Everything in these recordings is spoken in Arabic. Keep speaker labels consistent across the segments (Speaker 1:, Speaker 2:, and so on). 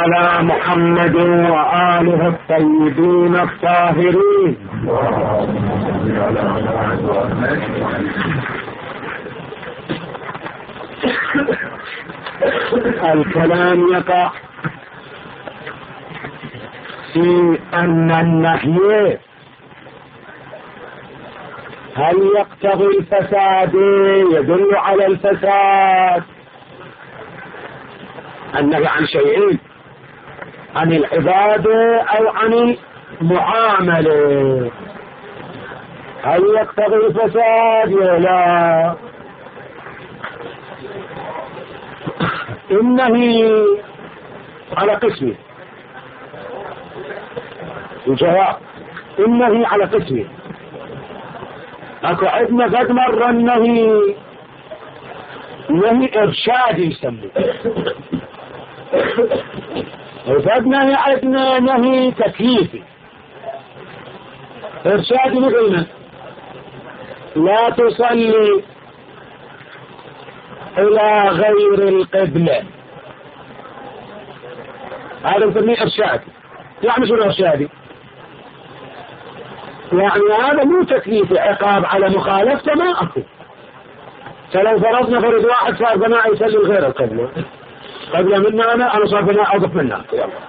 Speaker 1: على محمد وآله الطيبين الطاهرين. الكلام يقع في أن النهي هل يقتضي الفساد، يدل على الفساد. النهي عن شيئين، عن العبادة أو عن المعاملة، هل يقتضي الفساد ولا لا؟ النهي على قسمه، الجواب النهي على قسمه. اكو عندنا قد مر النهي ارشادي يسمى، وقد نهي عندنا نهي تكليفي. ارشادي مثلنا لا تصلي الى غير القبلة، هذا نسميه ارشادي. يعني شنو ارشادي؟ يعني هذا مو تكليف عقاب على مخالفته، ما اكو. فلو فرضنا فرض واحد صار بناء يصلي غير القبلة، قبل منا انا صار بناء اوقف منا،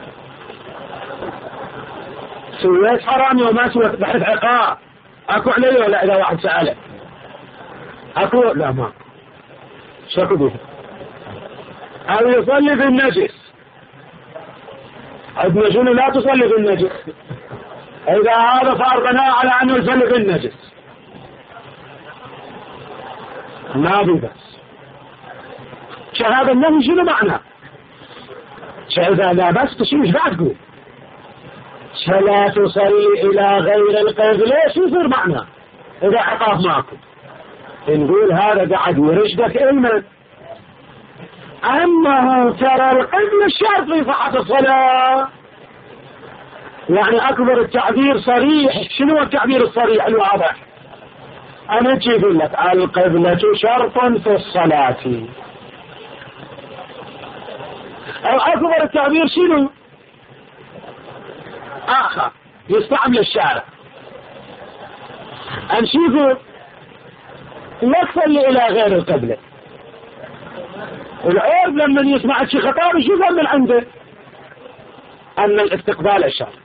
Speaker 1: سويت حرامي وما سويت بحث عقاب، اكو علي ولا؟ اذا واحد سأله اكو؟ لا ما شكو به. او يصلي في النجس، عندنا شنو؟ لا تصلي في النجس. إذا هذا صار بناء على أنه يصلي في النجس ما بي بس. هذا النهي شنو معنى؟ إذا لا بس شو مش بعد تقول لا تصلي إلى غير القبلة، شو يصير معنى إذا عقاب ماكو؟ نقول هذا قاعد يرشدك علما أنه ترى القبلة الشرط في صحة الصلاة. يعني أكبر التعبير صريح. شنو التعبير الصريح الواضح؟ أنا أجيب لك القبلة شرط في الصلاة. أو أكبر التعبير شنو آخر يستعمل الشارع؟ أنشيفه لا تصلي إلى غير القبلة. العرب لما يسمع شي خطاب شو يفهم من عنده؟ أن الاستقبال الشرط،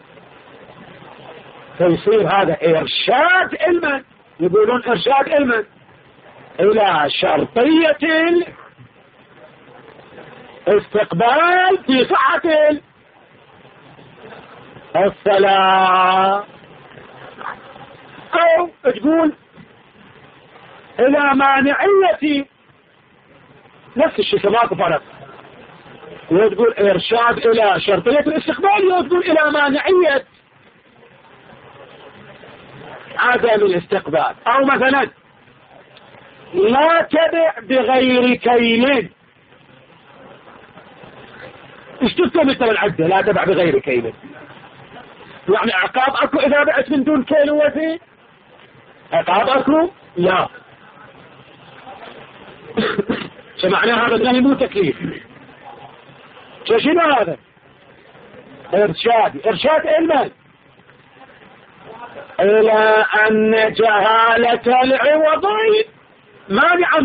Speaker 1: فيصير هذا إرشاد علما. يقولون إرشاد علما إلى شرطية الاستقبال في صحة الصلاة، أو تقول إلى مانعية نفس الشيء كما فرق. وتقول إرشاد إلى شرطية الاستقبال، وتقول إلى مانعية عدم الاستقبال. أو مثلا لا تبع بغير كيل. ايش تفهم انت بالعدة لا تبع بغير كيل؟ يعني عقاب اكو اذا بعت من دون كيل وزن؟ عقاب اكو؟ لا. سمعناه هذا النهي مو تكليف. شنو هذا؟ ارشاد علما الى ان جهالة العوض مانعة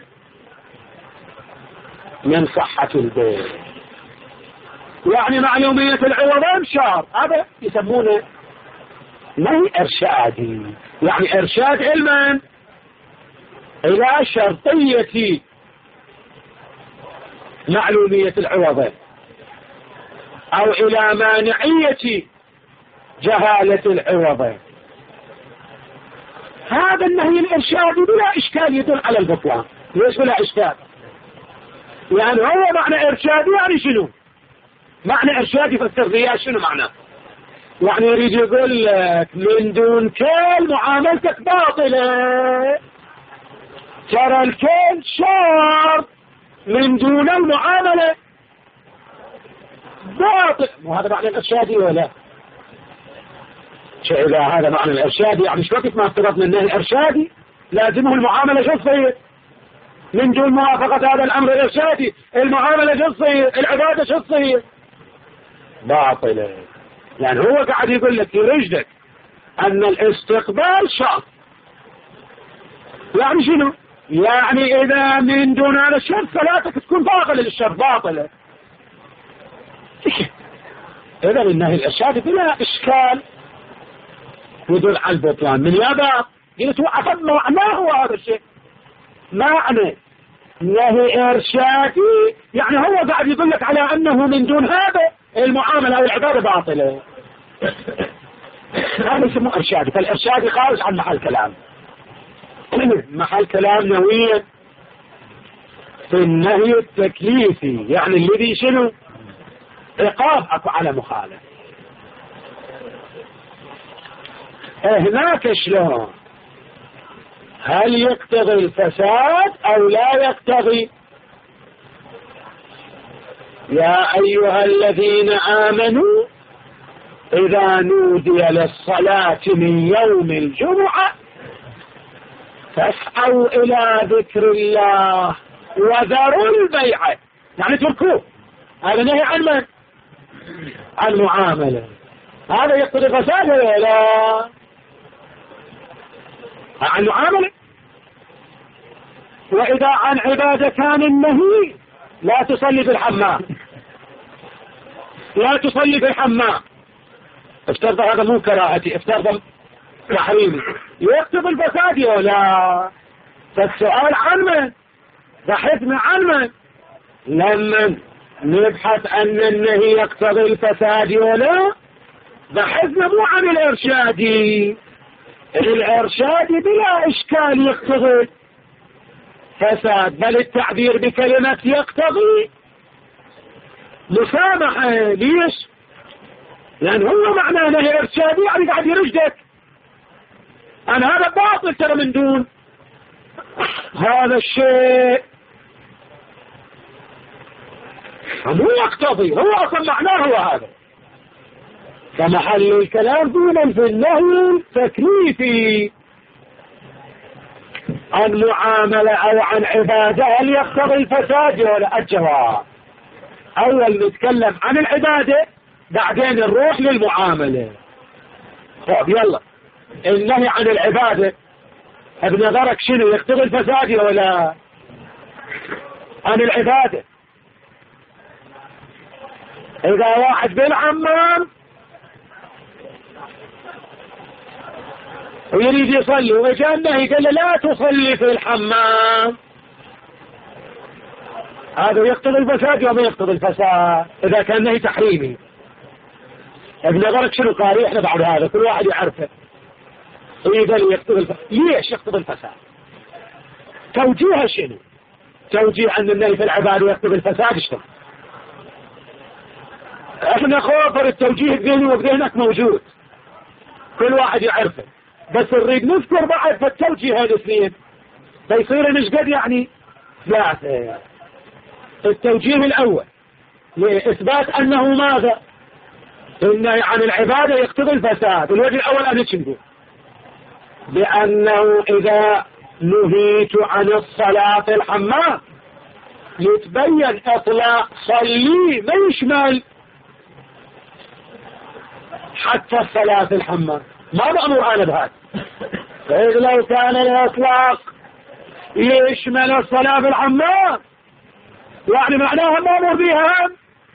Speaker 1: من صحة البيت. يعني معلومية العوضين شار، هذا يسمونه نهي ارشادي. يعني ارشاد علما الى شرطية معلومية العوضين، او الى مانعية جهالة العوضين. هذا النهي الارشادي بلا اشكال يدل على البطلان. ليش بلا اشكال؟ يعني هو معنى ارشادي يعني شنو؟ معنى ارشادي في التربية شنو معنى؟ يعني يريد يقول لك من دون كيل معاملتك باطلة، ترى الكيل شرط، من دون المعاملة باطل. وهذا معنى الارشادي ولا؟ إذا هذا معنى الارشادي يعني شو وقت ما افترضنا النهي ارشادي لازمه المعاملة شو تصير؟ من دون موافقة هذا الامر الارشادي المعاملة شو تصير؟ العبادة شو تصير؟ باطلة. يعني هو قاعد يقول لك يرشدك أن الاستقبال شرط. يعني شنو؟ يعني إذا من دون هذا الشرط صلاتك تكون باطلة للشرط باطلة. إذا النهي الإرشادي بلا إشكال يدل على البطلان من يابا قلت وعفد معناه هذا الشيء. معنى نهي إرشادي يعني هو قاعد يقول لك على أنه من دون هذا المعاملة أو العبادة باطلة. هذا يسموه إرشادي. فالإرشادي خارج عن محل كلام. محل كلام نويا في النهي التكليفي يعني الذي شنو عقاب أكو على مخالف. هناك شلون؟ هل يقتضي الفساد أو لا يقتضي؟ يا أيها الذين آمنوا إذا نودي للصلاة من يوم الجمعة فاسعوا إلى ذكر الله وذروا البيع. يعني تركوه. هذا نهي عن من؟ عن معاملة. هذا يقتضي الفساد ولا لا؟ عن معاملة. وإذا عن عبادة كان النهي لا تصلي في الحمام، لا تصلي في الحمام، افترض هذا مو كراهتي، افترض تحريمي، يقتضي الفساد ولا لا؟ فالسؤال عن من؟ بحثنا عن من؟ لما نبحث أن النهي يقتضي الفساد ولا بحثنا مو عن الإرشادي. الإرشادي بلا إشكال يقتضي فساد، بل التعبير بكلمة يقتضي مسامحة. ليش؟ لأن هو معناه نهي إرشادي يعني قاعد يرشدك أن هذا باطل ترى من دون هذا الشيء. مو يقتضي، هو أصلا معناه هو هذا. فمحل الكلام دولا في النهي التكليفي عن معاملة أو عن عبادة هل يقتضي الفساد ولا؟ الجواب أول نتكلم عن العبادة بعدين نروح للمعاملة. طيب يلا، النهي عن العبادة بنظرك شنو يقتضي الفساد ولا؟ عن العبادة إذا واحد بالحمام ويريد يصلي وجاء النهي قال له لا تصلي في الحمام، هذا يقتضي الفساد وما يقتضي الفساد إذا كان نهي تحريمي. بنظرك شنو قاري؟ احنا بعد هذا كل واحد يعرفه. إذا يقتضي الفساد، ليش يقتضي الفساد؟ توجيه شنو؟ توجيه أن النهي في العبادة يقتضي الفساد. اشتغل احنا خوفر التوجيه بذهني وبذهنك موجود كل واحد يعرفه، بس نريد نذكر بعد فالتوجيه هذا اثنين فيصير نشقد يعني ثلاثة. التوجيه الأول لإثبات أنه ماذا؟ النهي عن العبادة يقتضي الفساد. الوجه الأول أن نقول بأنه إذا نهيت عن الصلاة في الحمام يتبين إطلاق صلي ما يشمل حتى الصلاة في الحمام، ما بأمر أنا بهذا. فإذا لو كان الإطلاق يشمل الصلاة في الحمام يعني معناها ما أمر بها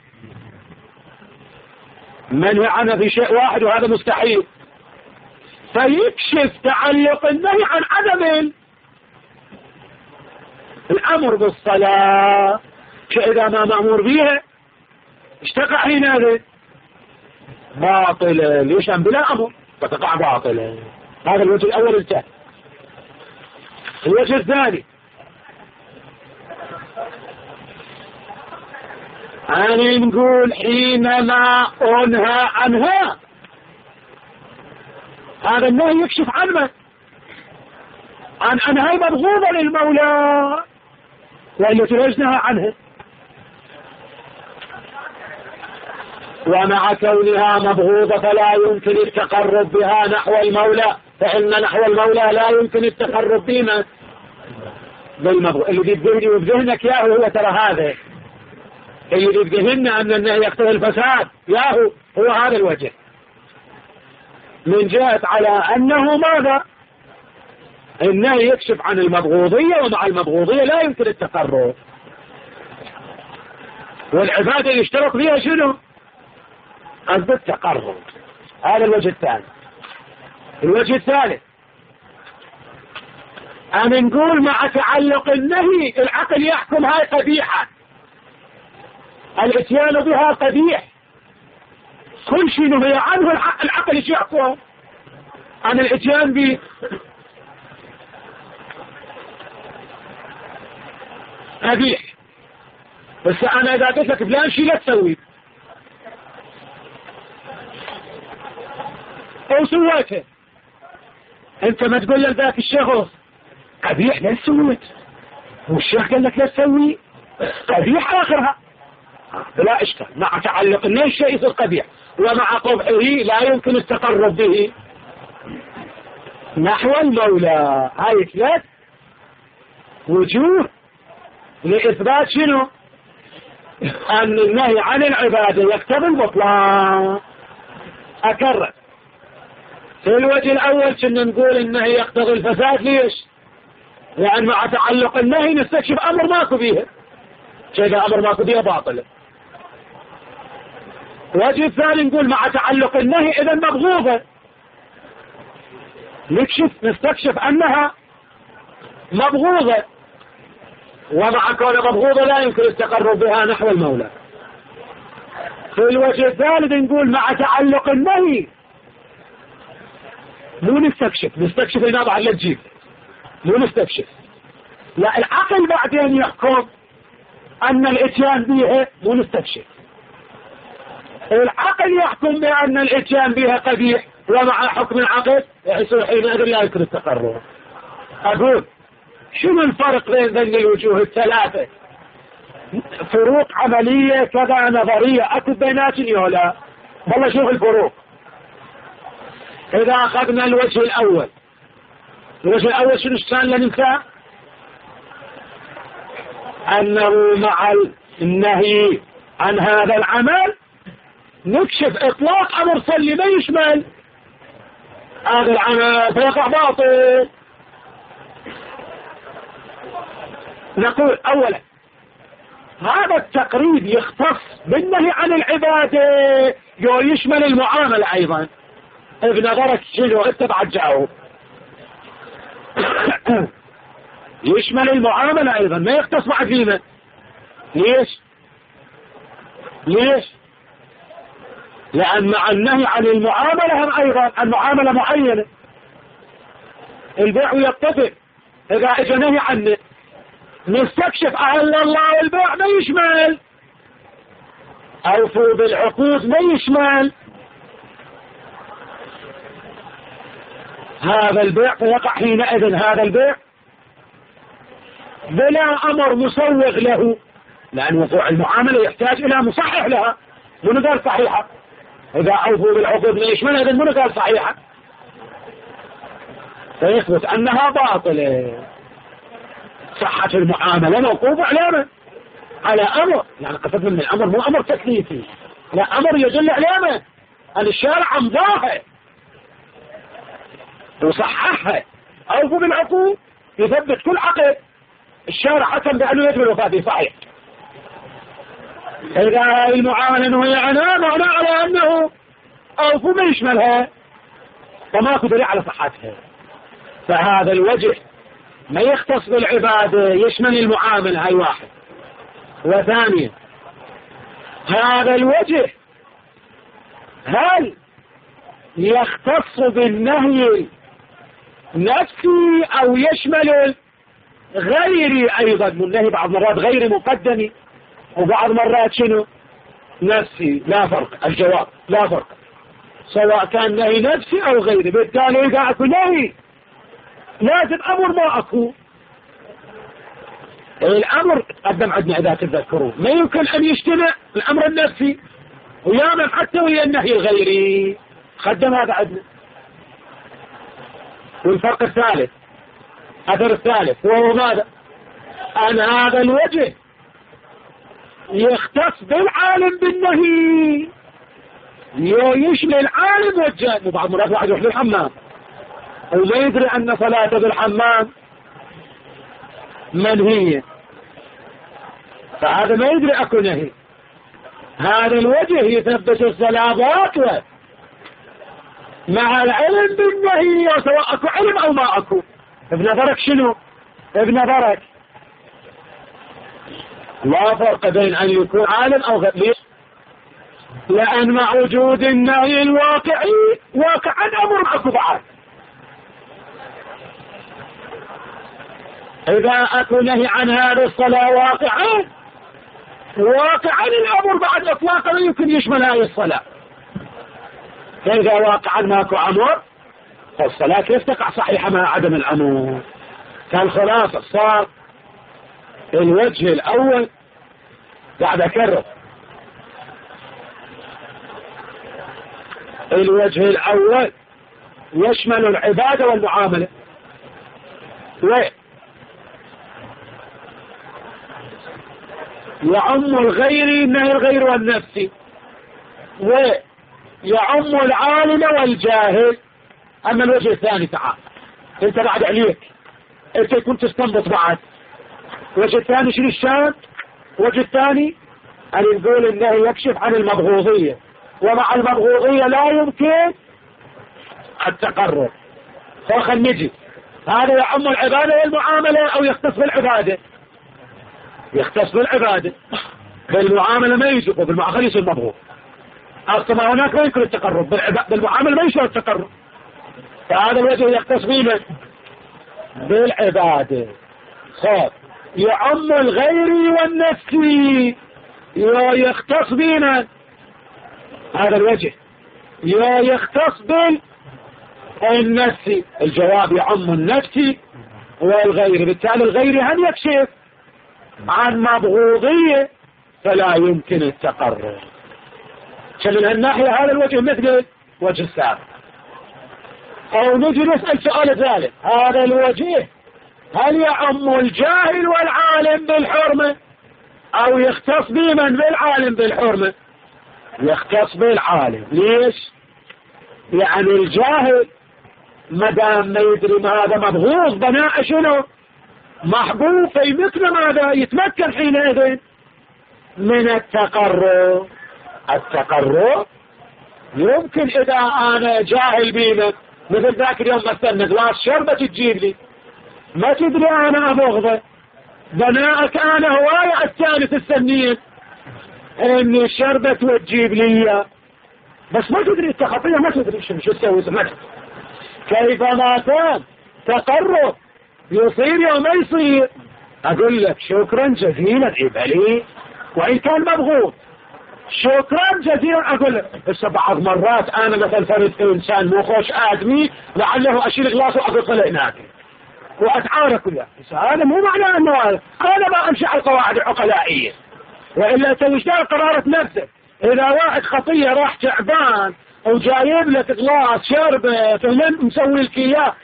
Speaker 1: منهي عنها في شيء واحد وهذا مستحيل، فيكشف تعلق النهي عن عدم الأمر بالصلاة. فإذا ما مأمور بها اشتقع حينئذ باطلة. ليش؟ بلا أمر فتقع باطلة. هذا الوجه الأول انتهى. الوجه الثاني أنا نقول حينما أنهى عنها هذا النهي يكشف عن من؟ عن أنها مبغوضة للمولى وإلا تنهى عنها. ومع كونها مبغوضة فلا يمكن التقرب بها نحو المولى، فإن نحو المولى لا يمكن التقرب بما بالمبغوض. اللي بذهني وبذهنك يا هو ترى هذا اللي بذهننا أن النهي يقتضي الفساد ياهو هو هذا الوجه، من جهة على أنه ماذا؟ النهي يكشف عن المبغوضية، ومع المبغوضية لا يمكن التقرب، والعبادة اللي اشترط فيها شنو؟ قصد التقرب. هذا الوجه الثاني. الوجه الثالث أن نقول مع تعلق النهي العقل يحكم هاي قبيحة، الاتيان بها قبيح، كل شيء نهي عنه العقل ايش يحكم؟ عن الاتيان به قبيح. بس انا اذا قلت لك فلان شيء لا تسوي او سويته، انت ما تقول لذاك الشخص قبيح لا تسويت، والشيخ قال لك لا تسوي قبيح اخرها، لا اشكال. مع تعلق النهي الشيء يصير قبيح، ومع قبحه لا يمكن التقرب به نحو المولى. هاي ثلاث وجوه لإثبات شنو؟ أن النهي عن العبادة يقتضي البطلان. أكرر، في الوجه الأول كنا نقول النهي يقتضي الفساد. ليش؟ لأن مع تعلق النهي نستكشف أمر ماكو بيه، كذا أمر ماكو بيه باطل. الوجه الثاني نقول مع تعلق النهي إذا مبغوضة، نستكشف أنها مبغوضة، ومع كون مبغوضة لا يمكن التقرب بها نحو المولى. في الوجه الثالث نقول مع تعلق النهي مو نستكشف لنا بعد لا تجيب، مو نستكشف، لا العقل بعدين يحكم أن الاتيان بها، مو نستكشف، العقل يحكم بأن الاتيان بها قبيح، ومع حكم العقل يحصل حينئذ لا يمكن التقرب. أقول شنو الفرق بين ذنب الوجوه الثلاثة؟ فروق عملية كذا نظرية أكد بيناتني ولا؟ والله شوف الفروق. إذا أخذنا الوجه الأول، الوجه الأول شنو كان لننسى؟ أنه مع النهي عن هذا العمل نكشف إطلاق أمر صلي ما يشمل هذا العمل فيقع باطل. نقول أولا هذا التقريب يختص بالنهي عن العبادة، يشمل المعاملة أيضا. بنظرك شنو انت بعد جاوب؟ يشمل المعاملة أيضا، ما يختص مع الدين. ليش؟ لأن مع النهي عن المعاملة هم أيضا المعاملة معينة، البيع يتفق، إذا اجى نهي عنه نستكشف أهل الله والبيع ما يشمل، أوفوا بالعقود ما يشمل هذا البيع، فيقع حينئذ هذا البيع بلا أمر مسوغ له، لأن وقوع المعاملة يحتاج إلى مصحح لها. من قال صحيحة؟ إذا أوفوا بالعقود ما يشمل إذن من قال صحيحة؟ فيثبت أنها باطلة. صحة المعاملة موقوف علامة على أمر، يعني قصد من الأمر مو أمر تكليفي، لا أمر يدل علامة أن الشارع أمضاها وصححها. أوفوا بالعقود يثبت كل عقد الشارع حكم بأنه يجب الوفاة به صحيح. إذا المعاملة نهي عنها معنى على أنه أوفوا ما يشملها، فماكو دليل على صحتها. فهذا الوجه ما يختص بالعبادة، يشمل المعاملة، هاي واحد. وثانيا هذا الوجه هل يختص بالنهي نفسي أو يشمل غيري أيضا؟ النهي بعض مرات غير مقدم وبعض مرات شنو نفسي، لا فرق. الجواب لا فرق، سواء كان نهي نفسي أو غيري. بالتالي إذا أكو نهي لازم أمر ما أكو. الأمر قدم عندنا إذا تذكروا ما يمكن أن يجتمع الأمر النفسي ويعمل حتى ويا النهي الغيري، قدم هذا عندنا. والفرق الثالث، أثر الثالث وهو ماذا؟ أن هذا الوجه يختص بالعالم بالنهي، يشمل العالم والجاهل. وبعض مرات واحد يروح للحمام وما يدري أن صلاته بالحمام منهية، فهذا ما يدري أكو نهي. هذا الوجه يثبت الصلاة باطلة مع العلم بالنهي، سواء أكو علم أو ما أكو. بنظرك شنو؟ بنظرك لا فرق بين أن يكون عالم أو غير. ليش؟ لأن مع وجود النهي الواقعي واقعا أمر أكو بعد. إذا أكو نهي عن هذه الصلاة واقعا الأمر بعد إطلاقا يمكن يشمل هذه الصلاة. فإذا واقعا ماكو أمر فالصلاة كيف تقع صحيحة مع عدم الأمر؟ فالخلاصة صار الوجه الأول بعد أكرر، الوجه الأول يشمل العبادة والمعاملة، ويعم الغير النهي الغير والنفسي، ويعم العالم والجاهل. أما الوجه الثاني تعال انت بعد عليك انت كنت تستنبط بعد. الوجه الثاني شنو الشاب؟ الوجه الثاني أن نقول انه يكشف عن المبغوضية، ومع المبغوضية لا يمكن التقرب. فخل نجي هذا يعم العبادة والمعاملة أو يختص بالعبادة؟ يختص بالعبادة. بالمعاملة ما يجب، وبالمعاملة يصير مبغوض. أصلا هناك ما يمكن التقرب، بالمعاملة ما يصير التقرب. فهذا الوجه يختص بيه بالعبادة. خاف يعم الغير والنفسي، يختص بينا هذا الوجه يختص بالنفسي. الجواب يعم النفسي والغير، بالتالي الغير هل يكشف عن مبغوضية فلا يمكن التقرب. من هالناحية هذا الوجه مثل وجه السابق. أو نجي نسأل سؤال ثالث، هذا الوجه هل يعم الجاهل والعالم بالحرمة أو يختص بمن بالعالم بالحرمة؟ يختص بالعالم. ليش؟ يعني الجاهل مدام ما يدري ما هذا مبغوض بناء شنو محبوب، في مثل ماذا يتمكن حينئذ من التقرب. التقرب يمكن إذا أنا جاهل بينك، مثل ذاك اليوم مثلا غلاس شربة تجيب لي ما تدري أنا أبغضه، بناءك أنا هواية الثالث السنين إن الشربة وتجيب لي، بس ما تدري انت خطية، ما تدري شو تسوي زمانك. كيف ما كان تقرب يصير يوم ما يصير اقول لك شكرا جزيلا عبالي، وان كان مبغوض شكرا جزيلا اقول لك. بس بعض مرات انا مثلا فرد انسان مو خوش ادمي لعله اشيل غلاصه واقول طلع هناك واتعارك وياه، هذا مو معناه انه انا ما امشي على القواعد العقلائيه، والا انت وش دار قرارة نفسك. اذا واحد خطية راح تعبان وجايب لك غلاس شربة مسوي لك اياه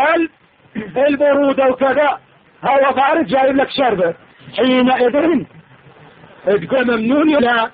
Speaker 1: البرودة وكذا، هو بارد جايب لك شربة، حينئذ تقول ممنون لا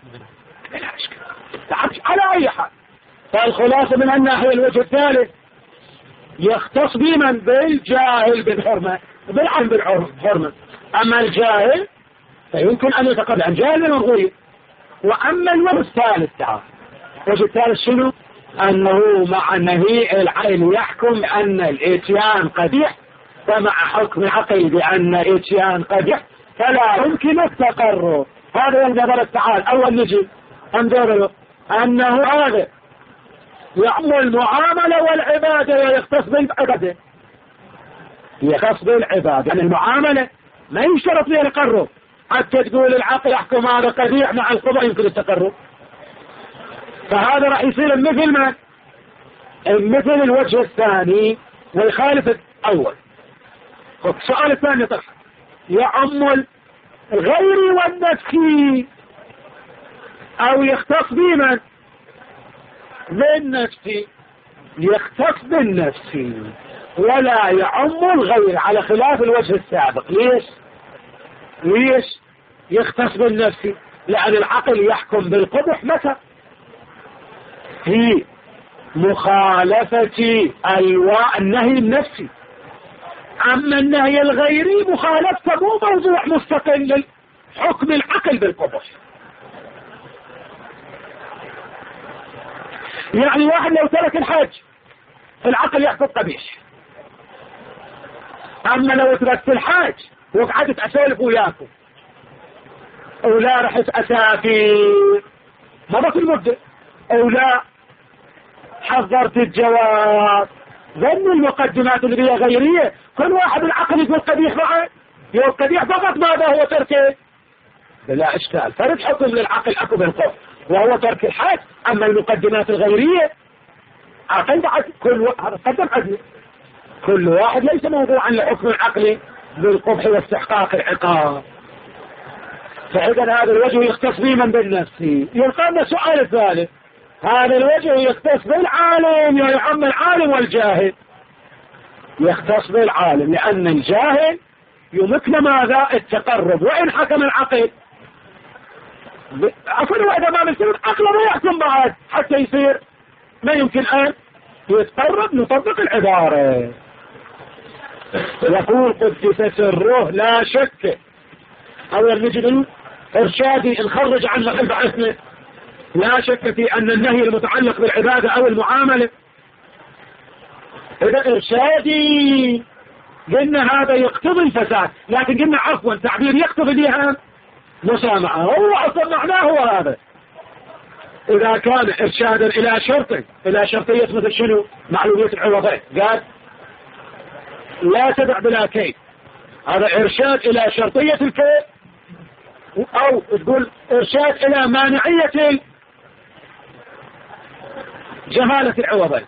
Speaker 1: على اي حال. فالخلاصة من الناحية الوجه الثالث يختص بمن بالجاهل بالحرمة بالعلم بالحرمة. اما الجاهل فيمكن ان يتقرب عن جاهل المبغوض. واما الوجه الثالث تعال، الوجه الثالث شنو؟ انه مع نهي العين يحكم ان الاتيان قبيح، ومع حكم عقل بان الاتيان قبيح فلا يمكن التقرب. هذا ينظر تعال. اول نجي انظر له انه هذا يعم المعاملة والعبادة ويختص بالعبادة. يختص بالعبادة يعني المعاملة ما يشترط فيها التقرب، حتى تقول العقل يحكم هذا قبيح مع القضاء يمكن التقرب. فهذا راح يصير مثل ما مثل الوجه الثاني ويخالف الأول. السؤال الثاني طرح يعم الغير والنفسي أو يختص بمن بالنفسي. يختص بالنفسي ولا يعم الغير على خلاف الوجه السابق. ليش يختص بالنفسي؟ لأن العقل يحكم بالقبح متى؟ في مخالفة النهي النفسي. أما النهي الغيري مخالفة مو موضوع مستقل لحكم العقل بالقبح. يعني واحد لو ترك الحج العقل يحكم قبيح، أما لو تركت الحج وقعدت أسولف وياكم ولا رحت أسافر مرت المدة ولا حضرت الجواز، ظن المقدمات اللي هي غيرية، كل واحد العقل يقول قبيح معه، يقول قبيح فقط ماذا هو تركه بلا إشكال. فرد حكم للعقل أكو بالقبح وهو ترك الحج. أما المقدمات الغيرية عقل بعد كل قدم عدل، كل واحد ليس موضوعا لحكم العقل بالقبح واستحقاق العقاب. فإذا هذا الوجه يختص به من بالنفسي. يلقى لنا سؤال الثالث، هذا الوجه يختص بالعالم يا عم العالم والجاهل؟ يختص بالعالم لأن الجاهل يمكن ماذا؟ التقرب، وإن حكم العقل أقول وإذا ما مثل العقل ما يحكم بعد حتى يصير ما يمكن أن يتقرب. نطبق العبارة، يقول قدس سره لا شك. أول نجد إرشادي نخرج عن محل بحثنا، لا شك في أن النهي المتعلق بالعبادة أو المعاملة. إذا إرشادي قلنا هذا يقتضي الفساد، لكن قلنا عفوا تعبير يقتضي بها مسامحة، هو أصلا معناه هو هذا. إذا كان إرشادا إلى شرط، إلى شرطية مثل شنو؟ معلومية العوضين، قال لا تدع بلا كيد، هذا إرشاد إلى شرطية الكيد، أو تقول إرشاد إلى مانعية جهالة العوضين.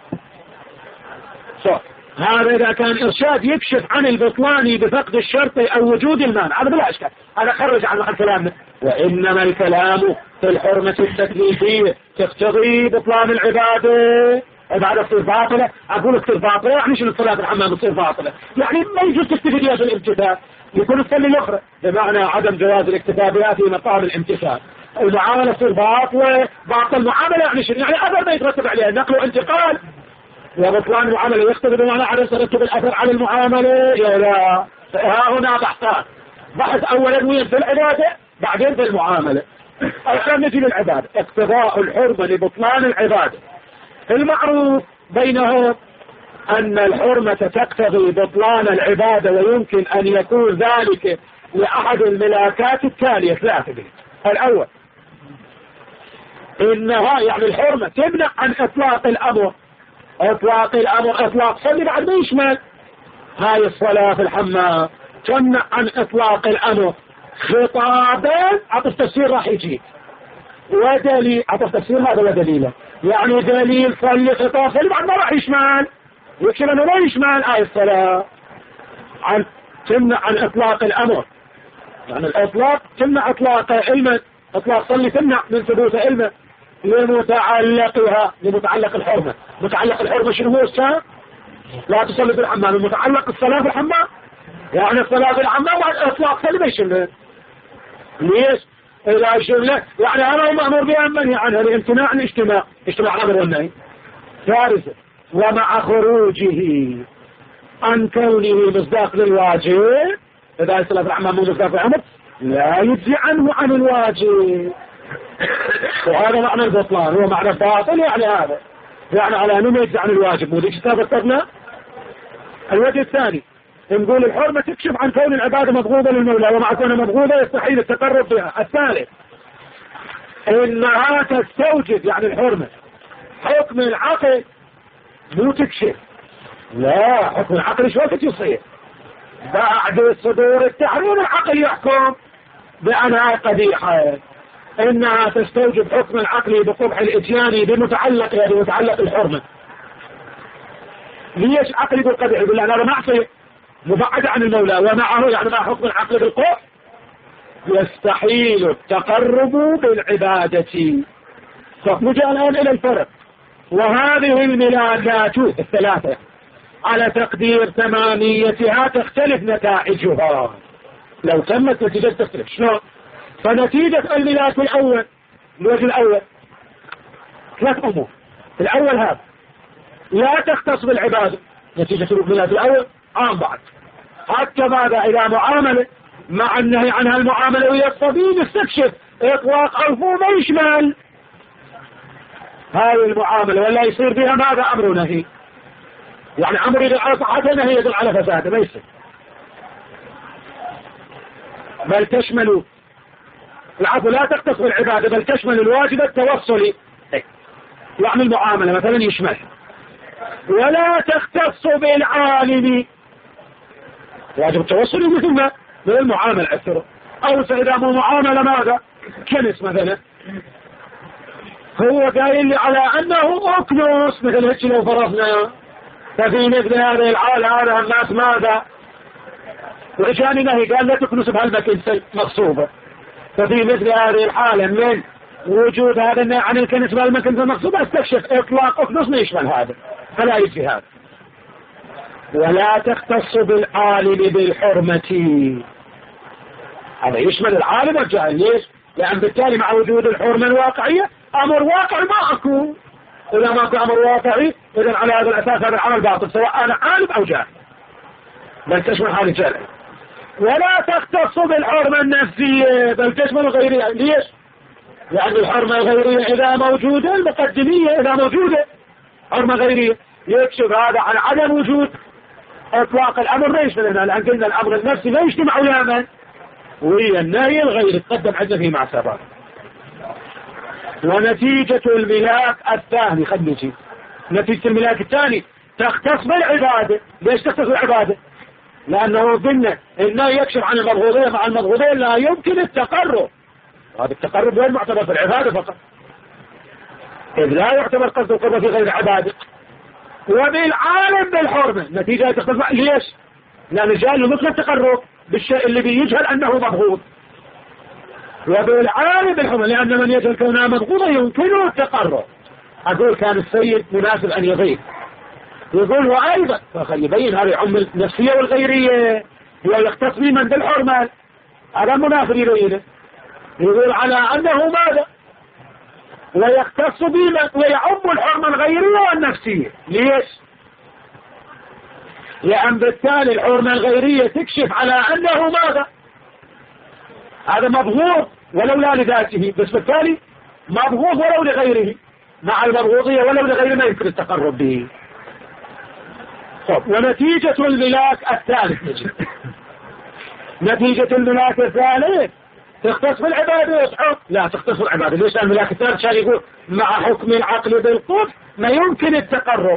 Speaker 1: هذا إذا كان إرشاد يكشف عن البطلان بفقد الشرط أو وجود المانع، هذا بلا إشكال، هذا خرج عن محل كلامنا. وإنما الكلام في الحرمة التكليفية تقتضي بطلان العبادة. عبادة تصير باطلة، أقول تصير باطلة يعني شنو؟ الصلاة الحمام تصير باطلة، يعني ما يجوز تكتفي بها في الامتثال، يكون السنة الأخرى بمعنى عدم جواز الاكتفاء بها في مقام الامتثال. المعاملة تصير باطلة، باطل المعاملة يعني شنو؟ يعني أثر ما يترتب عليها نقل وانتقال. وبطلان المعاملة يقتضي بمعنى عدم ترتب الأثر على المعاملة يا لا. ها هنا بحثان، بحث أولا وين في العبادة، بعدين في المعاملة. عشان نجي للعبادة، اقتضاء الحرمة لبطلان العبادة. المعروف بينهم أن الحرمة تقتضي بطلان العبادة، ويمكن أن يكون ذلك لأحد الملاكات التالية ثلاثة. الأول إنها يعني الحرمة تمنع عن إطلاق الأمر، إطلاق الأمر إطلاق صلي بعد ما يشمل هاي الصلاة في الحمام، تمنع عن إطلاق الأمر خطابا. عطف تفسير راح يجي ودليل، عطف تفسير هذا ودليله، يعني دليل صلي خطاب صلي بعد ما راح يشمل، يكشف أنه لا يشمل آية الصلاة. عن تمنع عن إطلاق الأمر، يعني الإطلاق تمنع إطلاق علما، إطلاق صلي تمنع من ثبوت علما لمتعلقها، لمتعلق الحرمة. متعلق الحرمة شنو هو الساعة؟ لا تصلي في الحمام، المتعلق الصلاة في الحمام، يعني الصلاة في الحمام بعد إطلاق صلي ما يشمل. ليش؟ إذا يشمل يعني أنا مأمور بها منهي عنها لامتناع الاجتماع، اجتماع الأمر والنهي. ثالثا ومع خروجه عن كونه مصداق للواجب، إذا الصلاة في الحمام مو مصداق للأمر لا يجزي عنه عن الواجب. وهذا معنى البطلان، هو معنى باطل يعني هذا، يعني على أنه ما يجزي عن الواجب. وديك استفدنا. الوجه الثاني نقول الحرمة تكشف عن كون العبادة مبغوضة للمولى، ومع كونها مبغوضة يستحيل التقرب بها. الثالث إنها تستوجب يعني الحرمة حكم العقل، مو تكشف، لا حكم العقل شو وقت يصير؟ بعد صدور التحريم العقل يحكم بأنها قبيحة. إنها تستوجب حكم العقل بقبح الإتيان بمتعلق يعني بمتعلق الحرمة. ليش عقل يقول قبيح؟ يقول أنا معصية مبعدة عن المولى، ومعه يعني مع حكم العقل بالقبح يستحيل التقرب بالعبادة. فنجي الآن إلى الفرق. وهذه الملاكات الثلاثة على تقدير ثمانيتها تختلف نتائجها، لو تمت نتيجة تختلف. شلون؟ فنتيجة الملاك الأول الوجه الأول 3 أمور. الأول هذا لا تختص بالعبادة، نتيجة الملاك الأول عام بعد حتى ماذا إلى معاملة مع النهي عنها المعاملة ويستطيع يستكشف إطلاق ألفو ما يشمل هذه المعاملة ولا يصير بها ماذا أمر نهي، يعني أمر يدل على صحتها نهي يدل على فساده ما يصير، بل تشمل العفو لا تختص بالعبادة بل تشمل الواجب التوصلي، يعني المعاملة مثلا يشمل. ولا تختص بالعالم، واجب التوصلي مثل ما من المعاملة أكثر، أو إذا مو معاملة ماذا كنس مثلا هو قايل لي على أنه أكنس مثل هيك لو فرضنا، ففي مثل هذه الحالة هذا الناس ماذا وإجاني نهي قال لا تكنس بهالمكنسة مغصوبة، ففي مثل هذه الحالة من وجود هذا النهي عن الكنس بهالمكنسة مغصوبة استكشف إطلاق أكنس ما يشمل هذا فلا يجي هذا. ولا تختص بالعالم بالحرمة، هذا يشمل العالم والجاهل. ليش؟ لأن بالتالي مع وجود الحرمة الواقعية أمر واقعي ما أكو، إذا ما أكو أمر واقعي إذن على هذا الأساس هذا العمل باطل سواء أنا عالم أو جاهل، بل تشمل حال الجاهل. ولا تختص بالحرمة النفسية بل تشمل الغيرية. ليش؟ لأن الحرمة الغيرية إذا موجودة المقدمية إذا موجودة حرمة غيرية يكشف هذا عن عدم وجود إطلاق الأمر ما يشمل هنا، لأن قلنا الأمر النفسي لا يجتمع وياما وهي النهي الغير تقدم عندنا في معسبات. ونتيجة الملاك الثاني خليجي نتيجة الملاك الثاني تختص بالعبادة. ليش تختص بالعبادة؟ لأنه قلنا إنه يكشف عن المبغوضية، مع المبغوضية لا يمكن التقرب، هذا التقرب غير معتبر في العبادة فقط، إذ لا يعتبر قصد القرب في غير عبادة. وبالعالم بالحرمة نتيجة تختص. ليش؟ لأن الجاهل مثل التقرب بالشيء اللي بيجهل أنه مبغوض، وبالعالم بالحرمة لأن من يجهل كونها مبغوضة يمكنه التقرب. أقول كان السيد مناسب أن يضيف يقول وأيضا يبين هذا يعم النفسية والغيرية ويختص بمن بالحرمة، هذا مناسب يبينه يقول على أنه ماذا ويختص بمن ويعم الحرمة الغيرية والنفسية. ليش؟ لأن بالتالي الحرمة الغيرية تكشف على أنه ماذا هذا مبغوض ولو لا لذاته، بس بالتالي مبغوض ولو لغيره، مع المبغوضية ولو لغيره ما يمكن التقرب به. ونتيجة الملاك الثالث نتيجة الملاك الثالث تختص بالعبادة لا تختص بالعبادة. ليش؟ الملاك الثالث كان يقول مع حكم العقل بالقدس ما يمكن التقرب،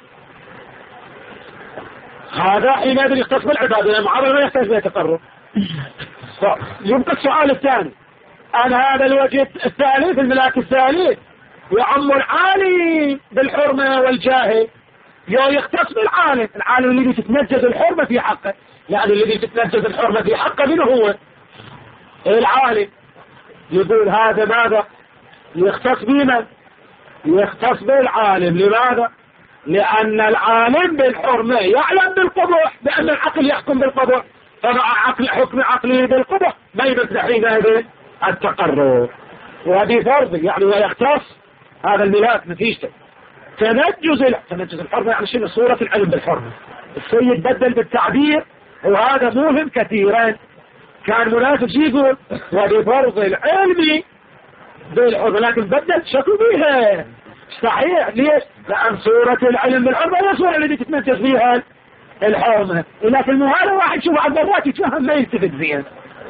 Speaker 1: هذا حينئذ يختص بالعبادة لأن معامل ما يحتاج بالتقرب. يبقى السؤال الثاني أن هذا الوجه الثالث الملاك الثالث يعم العالم بالحرمة والجاهل، يختص بالعالم، العالم الذي تتنجز الحرمة في حقه، يعني الذي تتنجز الحرمة في حقه منه هو العالم. يقول هذا ماذا يختص بمن؟ يختص بالعالم. لماذا؟ لأن العالم بالحرمة يعلم بالقبح، بأن العقل يحكم بالقبح، فمع حكم عقله بالقبح ما يمكن حينئذ التقرب. وهذه فرض يعني ويختص هذا الملاك نتيجته تنجز الحرمة، يعني شنو صورة العلم بالحرمة. السيد بدل بالتعبير وهذا موهم كثيرا، كان مناسب يقول وبفرض العلم بالحرمة، لكن بدل شكو بيها صحيح. ليش؟ لأن صورة العلم بالحرمة هي الصورة التي تتنجز فيها الحرمة، لكن هذا واحد شوف عن مرات يتفهم ما يلتفت زين.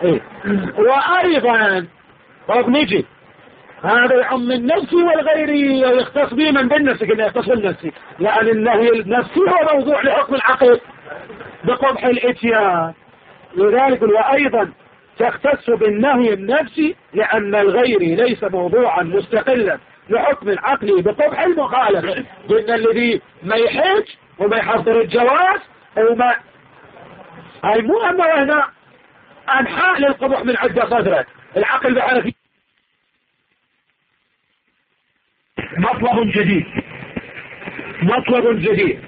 Speaker 1: وأيضا طب نجي هذا يعم النفسي والغيري ويختص به من بالنفسي كما يختص بالنفسي، لأن النهي النفسي هو موضوع لحكم العقل بقبح الاتيان. لذلك وأيضا تختص بالنهي النفسي لأن الغيري ليس موضوعا مستقلا لحكم العقل بقبح المخالفة، لأن الذي ما يحج وما يحضر الجواز وما هاي مو أنه هنا أنحاء للقبح من عدة صدرك العقل بحركة. مطلب جديد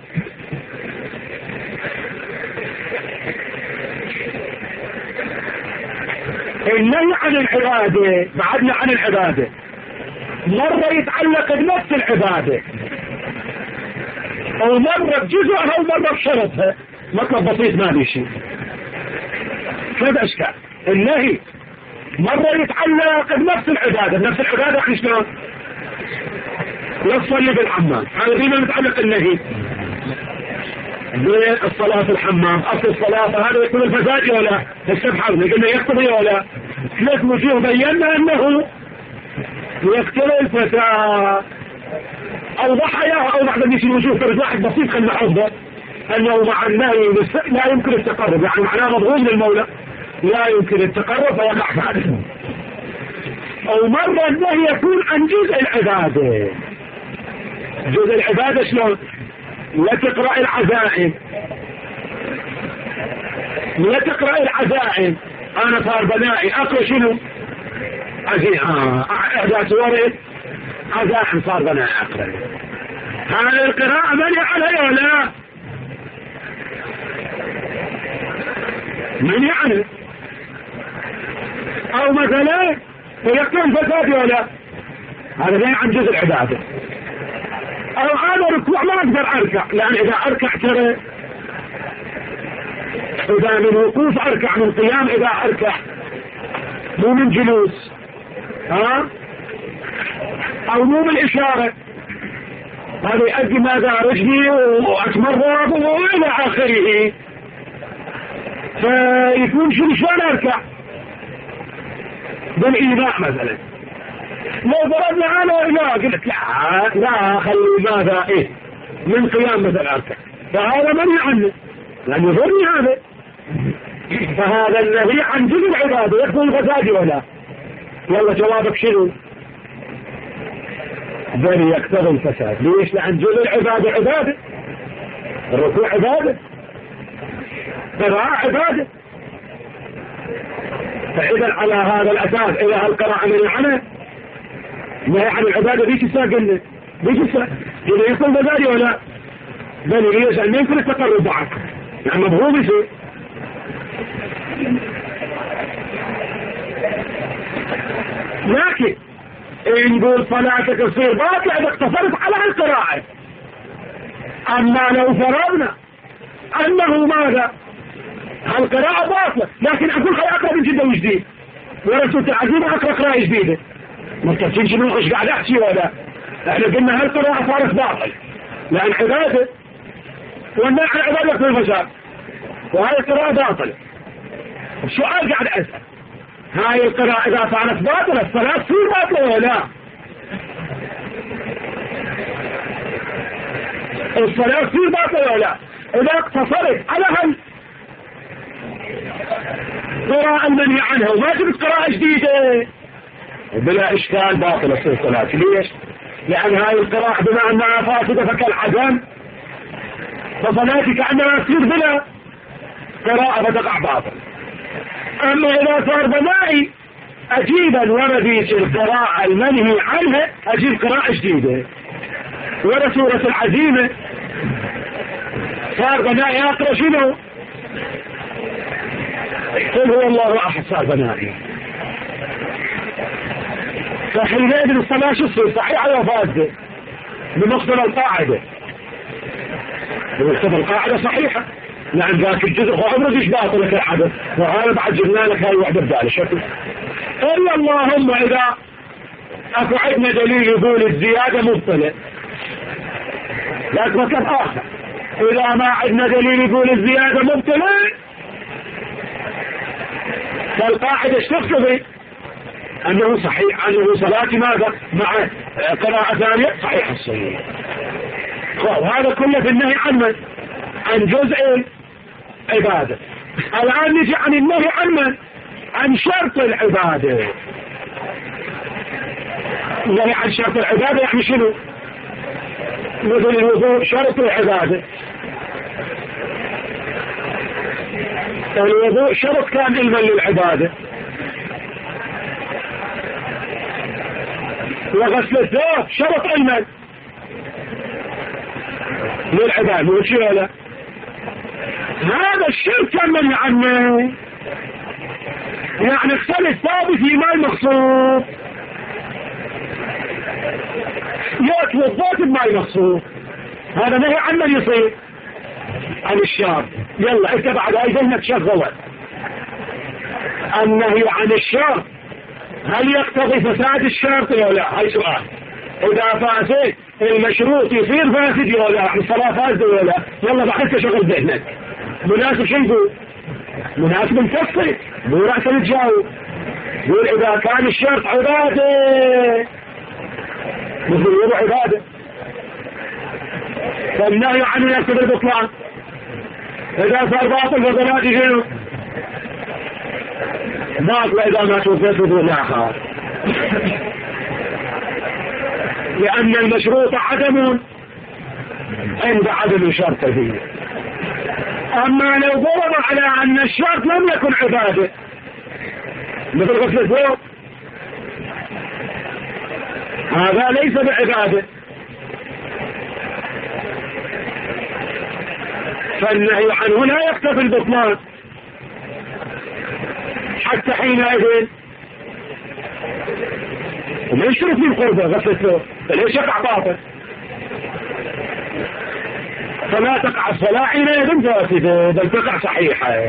Speaker 1: النهي عن العبادة بعدنا عن العبادة مرة يتعلق بنفس العبادة او مرة بجزءها ومرة بشرطها، مطلب بسيط ما في شيء. كذا اشكال النهي مرة يتعلق بنفس العبادة، بنفس العبادة يعني شلون؟ يصلي بالحمام، هذا بما متعلق النهي بالصلاة في الحمام. اصل الصلاة هذا يكون الفساد ولا السبحة قلنا يقتضي ولا 3 وجوه بينا انه يقتضي الفساد. اوضح اياها اوضح بنيش الوجوه فرد واحد بسيط خلنا حفظه انه مع النهي لا يمكن التقرب، يعني معناه مضغوط للمولى لا يمكن التقرب فيقع بعده. او مرة النهي يكون عن جزء العبادة. جزء العبادة شلون؟ لا تقرأ العزائم، لا تقرأ العزائم. انا صار بنائي اقرأ شنو؟ احداث ورد عزائم صار بنائي اقرأ. هذه القراءة من عليها ولا من يعني؟ او مثلا ويكون فساد ولا هذا لا عن جزء العبادة. او انا ركوع ما اقدر اركع، لان اذا اركع ترى اذا من وقوف اركع، من قيام اذا اركع مو من جلوس، او مو من اشارة، هذا يؤدي ماذا رجلي واتمرض والى اخره، فيكون شلون اركع بالايماء مثلا. لو ضربنا انا لا قلت لا خلي ماذا من قيام مثلا اركع، فهذا منهي عنه لان يضرني هذا. فهذا النهي عن جزء العباده يقتضي الفساد ولا؟ يلا جوابك شنو؟ بل يقتضي الفساد. ليش؟ لان جزء العباده عباده، الركوع عباده، قراءة عباده. فاذا على هذا الاساس اذا القراءة منهي عنه نهي عن العبادة بيش قلنا بيش إذا يكون بذلك ولا بل ليش أن يمكن التقرب بعض يعني مبهوم يصير. لكن نقول صلاتك تصير باطلة إذا اقتصرت على القراءة. أما لو فرضنا أنه ماذا القراءة باطلة، لكن أقول خلي أقرأ من جدا وجديد ورسولة العزيمة أقرأ قراءة جديدة، ممكن شنو ايش قاعد احكي ولا؟ احنا قلنا هالقراءة صارت باطل لان عبادة والنهي عن العبادة في الفساد، وهاي القراءة باطلة. السؤال قاعد اسأل هاي القراءة اذا صارت باطلة الصلاة تصير باطلة ولا؟ الصلاة تصير باطلة ولا؟ اذا اقتصرت على القراءة المنهي عنها وما جبت قراءة جديدة بلا اشكال باطل تصير صلاة. ليش؟ لان هاي القراءة بما انها فاسدة فكالعدم، فصلاتك كأنها تصير بلا قراءة فتقع باطل. اما اذا صار بنائي اجيب الوردي القراءة المنهي عنها اجيب قراءة جديدة، ولا سورة العزيمة صار بنائي اقرأ شنو؟ قل هو الله احد صار بنائي. فحينئذ الصلاة شو تصير؟ صحيحة ولا فاسدة؟ بمقتضى القاعدة. بمقتضى القاعدة صحيحة، لأن ذاك الجزء هو عمره ايش باطل كالعدد، وهذا بعد جبنا لك هاي وحدة بذلك شكل. إلا اللهم إذا أكو عندنا دليل يقول الزيادة مبطلة، لكن مكان آخر إذا ما عندنا دليل يقول الزيادة مبطلة فالقاعدة ايش تقتضي؟ أنه صحيح، أنه صلاتي ماذا مع قراءة ثانية صحيح الصحيح. وهذا كله في النهي عن من؟ عن جزء عبادة. الآن نجي عن النهي عن من؟ عن شرط العبادة. النهي عن شرط العبادة يعني شنو؟ مثل الوضوء شرط العبادة. الوضوء شرط كان علما للعبادة، وغسل الثوب شرط علما للعبادة وشي لا. هذا الشرك كان منهي عنه، يعني اختلف ثابت في ماء مخصوص يتوضأ بماء مخصوص، هذا نهي عن من يصير عن الشرط. يلا انت بعد هاي ذهنك شغلت النهي عن الشرط هل يقتضي فساد الشرط ولا لا؟ هاي سؤال. اذا فاسد المشروط يصير فاسد ولا لا؟ الصلاة فاسدة ولا لا؟ يلا بعد انت شغل ذهنك. مناسب شو يقول؟ مناسب نفصل مو رأسا تجاوب. يقول اذا كان الشرط عبادة مثل الوضوء عبادة فالنهي عنه يقتضي البطلان. اذا صار باطل فضلات شنو؟ باطل اذا ما توفيت وضوء اخر، لان المشروط عدم عند عدم شرط فيه. اما لو ضرب على ان الشرط لم يكن عبادة مثل غسل الثوب هذا ليس بعبادة، فالنهي عنه لا يقتضي البطلان حتى حينئذ. وما يشترك في القربة غسل الثوب فليش يقع باطل، فلا تقع الصلاة حينئذ فاسدة بل تقع صحيحة.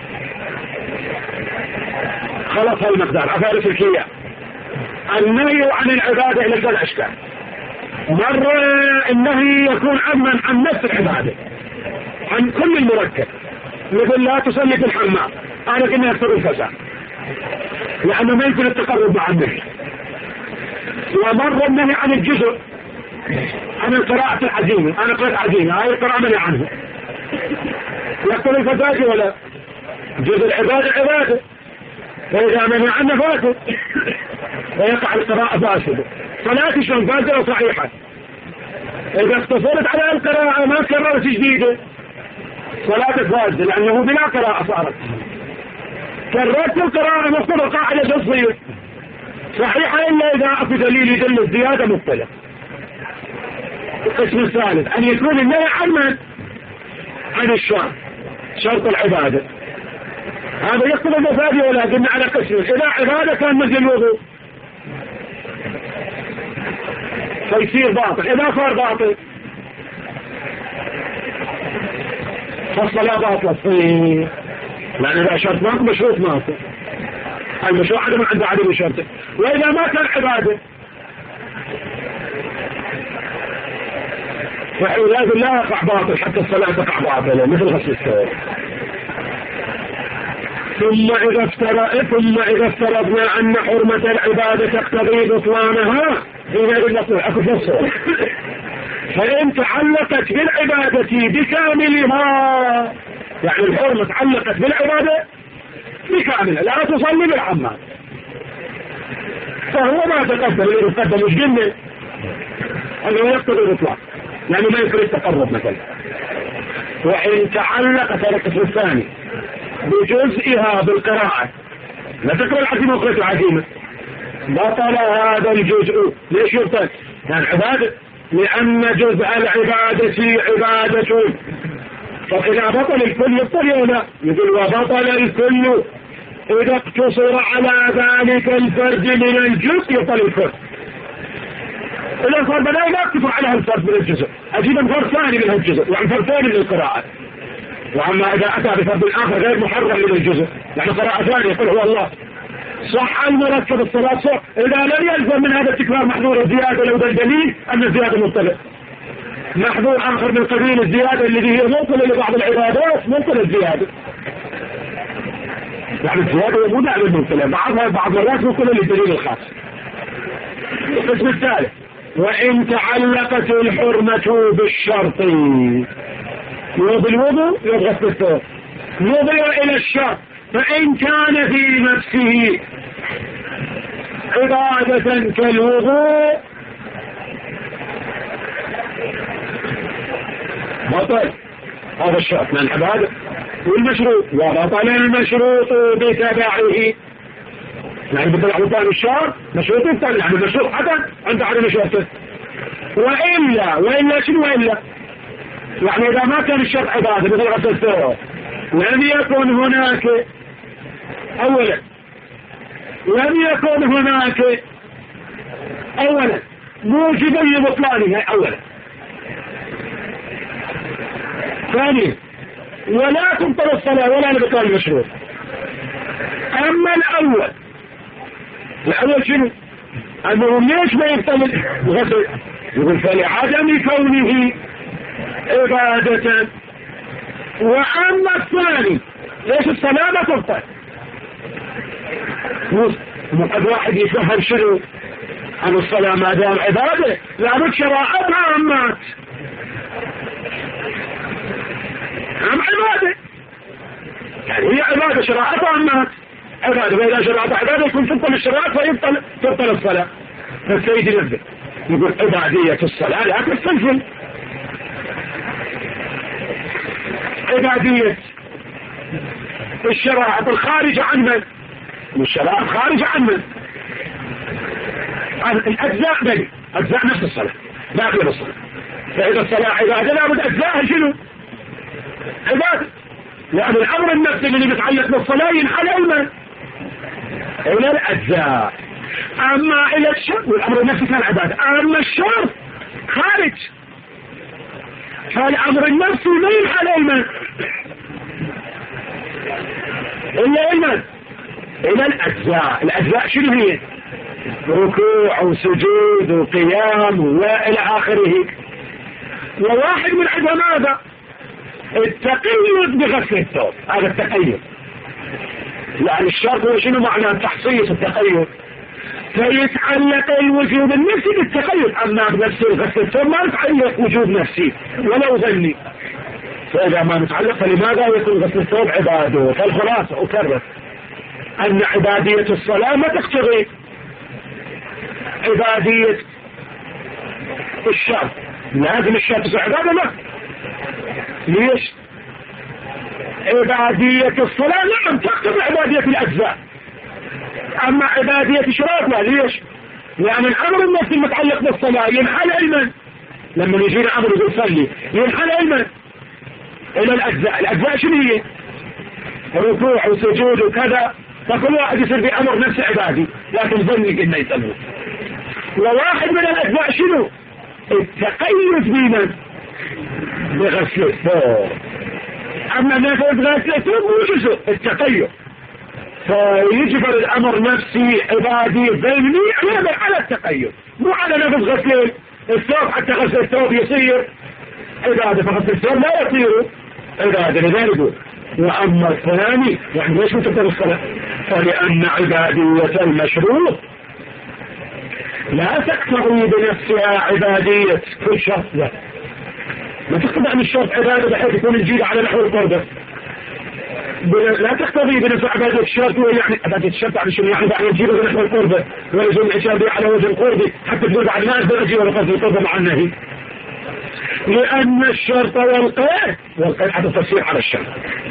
Speaker 1: خلاص هاي المقدار عفارس الكية. النهي عن العبادة إلى ثلاث أشكال. مرة النهي يكون عمن عن نفس العبادة عن كل المركب مثل لا تصلي في الحمام، أنا كنا يكتب الفساد لأنه ما يمكن التقرب مع النهي. ومرة النهي عن الجزء عن القراءة العزيمة، أنا قرأت عزيمة هاي القراءة مني عنه يكتب الفساد ولا جزء العبادة عبادة، فإذا منع عنه فاسد ويقع القراءة فاسدة. صلاتي شلون فاسدة وصحيحة؟ إذا اقتصرت على القراءة ما كررت جديدة صلاتك فاسدة لأنه بلا قراءة صارت. كررت القراءة مختلفة قاعدة تصير صحيحة إلا إذا أكو دليل يدل الزيادة مختلف. القسم الثالث أن يكون النهي عن من؟ عن الشرط، شرط العبادة. هذا يقتضي المفادي ولا قلنا على قسم. إذا عبادة كان مثل الوضوء فيصير باطل، إذا صار باطل فالصلاة باطلة فيه، لأن إذا شرط ماكو مشروط ماكو، المشروع عدم عنده عدم شرطه. وإذا ما كان عبادة فحينئذ لا يقع باطل حتى الصلاة تقع باطلة مثل غسل الثوب. ثم إذا افترضنا أن حرمة العبادة تقتضي بطلانها حينئذ نقول أكو فصل. فإن تعلقت بالعبادة بكاملها يعني الحرمة تعلقت بالعبادة بكاملها لا تصلي بالحمام فهو ما تقدم مش جنة أنه يقتضي الإطلاق يعني ما يمكن التقرب مثلا. وإن تعلقت القسم الثاني بجزئها بالقراءة لا تقرأ العزيمة وقرأت العزيمة بطل هذا الجزء. ليش يبطل؟ يعني عبادة، لأن جزء العبادة عبادة. فإذا بطل الكل يبطل ولا يقول وبطل الكل إذا اقتصر على ذلك الفرد من الجزء يبطل الكل. إذا صار بدأ لا اقتصر على الفرد من الجزء أجيب فرد ثاني من الجزء يعني فرد ثاني من القراءة. وأما إذا أتى بفرد آخر غير محرم من الجزء يعني قراءة ثانية يقول هو الله صح المركب الصلاة صح. إذا لم يلزم من هذا التكرار محظور الزيادة لو دليل أن الزيادة مبطلة. محظور آخر من قبيل الزيادة الذي هي مبطلة لبعض العبادات مبطلة الزيادة يعني الزيادة مو دائما مبطلة بعضها بعض مرات مبطلة للدليل الخاص. القسم الثالث وإن تعلقت الحرمة بالشرط وبالوضوء يضغط بالثوب نظر إلى الشرط فإن كان في نفسه عبادة كالوضوء بطل هذا الشرط من العبادة والمشروط وبطل المشروط بتبعه يعني بطلع بطل الشرط مشروط بطل يعني المشروط حتى عند عدم شرطه. وإلا شنو وإلا يعني إذا ما كان الشرط عبادة مثل غسل الثوب لم يكن هناك أولا لم يكن هناك اولا موجبا لبطلانها اولا. ثانيا ولا تبطل الصلاة ولا لبطلان المشروط. اما الاول شنو؟ انه ليش ما يبطل الغسل؟ يقول فلعدم كونه عبادة. واما الثاني ليش الصلاة ما تبطل؟ قد واحد يفهم شنو عن الصلاة ما دام عبادة لابد شرائطها عمات عبادة، يعني هي عبادة شرائطها عمات عبادة، وإذا شرائطها عبادة يكون تبطل الشرائط تبطل الصلاة. فالسيد ينبه يقول عبادية الصلاة لا تستنفل. عبادية الشرائط الخارجة عن من؟ الشرائط خارجة عن من؟ الأجزاء بني أجزاء نفس الصلاة داخل الصلاة. فإذا الصلاة عبادة لابد أجزاءها شنو؟ عبادة، لأن الأمر النفسي اللي متعلق بالصلاة ينحل إلى الأجزاء. أما إلى الشرط والأمر النفسي كان عبادة، أما الشرط خارج، فالأمر النفسي ما ينحل إلى الأجزاء. الأجزاء شنو هي؟ ركوع وسجود وقيام وإلى آخره. وواحد من عندها ماذا؟ التقيد بغسل الثوب. هذا التقيد، يعني الشرط هو شنو معنى تحصيص التقيد؟ فيتعلق الوجوب النفسي بالتقيد، أما بغسل الثوب ما يتعلق وجوب نفسي ولو ظني. فإذا ما نتعلق فلماذا يكون غسل الثوب عباده؟ فالخلاصة أكرر أن عبادية الصلاة ما تقتضي عبادية الشرط. لازم الشرط في عبادة لا. ليش؟ عبادية الصلاة نعم تقتضي عبادية الأجزاء، أما عبادية الشرط لا. ليش؟ لأن الأمر النفسي المتعلق بالصلاة ينحل علما، لما يجينا أمر يقول صلي ينحل علما إلى الأجزاء. الأجزاء شنو هي؟ ركوع وسجود وكذا، فكل واحد يصير بأمر نفسه عبادي، لكن ظنك إنه يسموه. وواحد من الأجزاء شنو؟ التقيد بمن؟ بغسل الثوب. أما نفذ غسل الثوب مو جزء التقيد، فيجبر الأمر نفسي عبادي ذهني على التقيد، مو على نفذ غسل الثوب. حتى غسل الثوب يصير عبادة، فغسل الثوب لا يصير عبادة. لذلك وأما الثاني يعني ليش متبدل الصلاة؟ فلأن عبادية المشروط لا تقتضي بنفسها عبادية كل شرط له. ما تقتضي أن الشرط عبادة بحيث يكون الجيل على نحو القربة، لا تقتضي بنفس عبادة الشرط. يعني عبادة الشرط يعني شنو؟ يعني بعد الجيل على نحو القربة ولزوم العشاء على وجه القربة، حتى تقول بعد ما أقدر أجيب على القربة مع النهي. لأن الشرط والقيد هذا تفسير على الشرط.